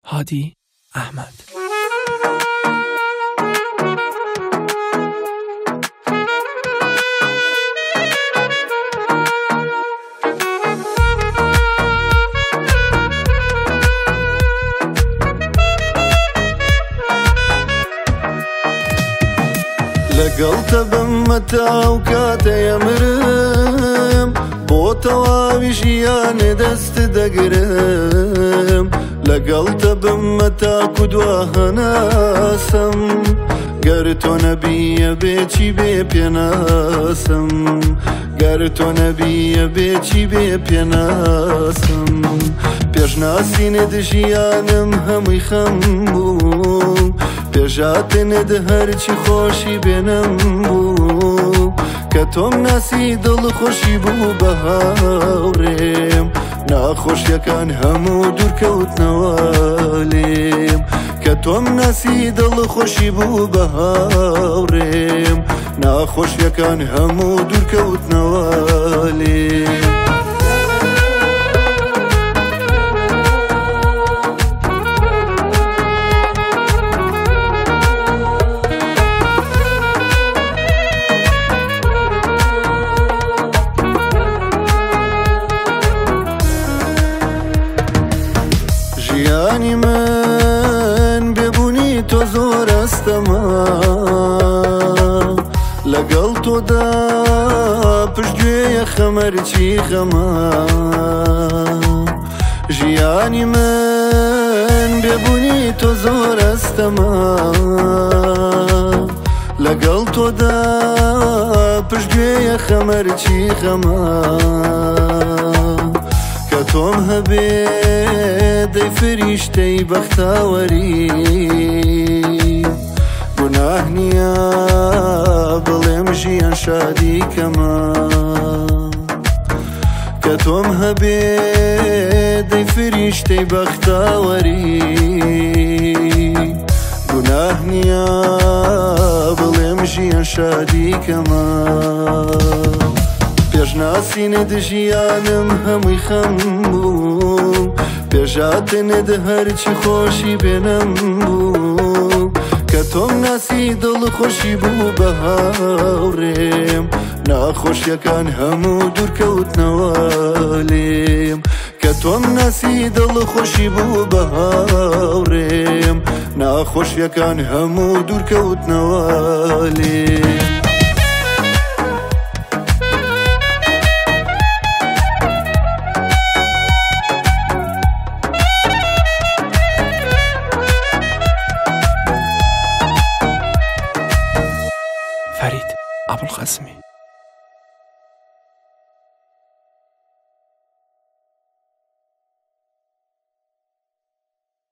هادی احمد. لەگەڵتە بممەتا و کاتەیە مرم بۆ تەواوی ژیانێ دەست دەگرم لەگەڵتە بممەتا کودوا هەناسم گەر تۆ نەبیە بێچی بێ پێناسم گەر تۆ نەبیە بێچی بێ پێناسم پێشناسینێت ژیانم هەمووی خەم بوو پێشاتێنێت هەرچی خۆشی بێنم بوو کە تۆم ناسی دڵ خۆشی بوو بە هاوڕێم ناخۆشیەکان هەموو دوورکەوتنەوە لێم کە تۆم ناسی دڵ خۆشی بوو بە هاوڕێم ناخۆشیەکان هەموو دوورکەوتنەوە لێم ژیانی من بێبوونی تۆ زۆر ئەستەما لەگەڵ تۆدا پشتگوێیە خەمەرچی خەما ژیانی من بێبوونی تۆ زۆر ئەستەما لەگەڵ تۆدا پشتگوێیە خەمەرچی خەما کە تۆم هەبێ دەی فریشتەی بەختاوەری گوناه نییە بڵێم ژیان شادی کەمە کە تۆم هەبێ دەی فریشتەی بەختاوەری گوناه نییە بڵێم ژیان شادی کەمە پێشناسینێت ژیانم هەمووی خەم بوو پێشاتێنێت هەرچی خۆشی بێنم بوو کە تۆم ناسی دڵ خۆشی بوو بە هاوڕێم ناخۆشیەکان هەموو دوورکەوتنەوە لێم کە تۆم ناسی دڵ خۆشی بوو بە هاوڕێم ناخۆشیەکان هەموو دوورکەوتنەوە لێم فرید ابوالقاسمی.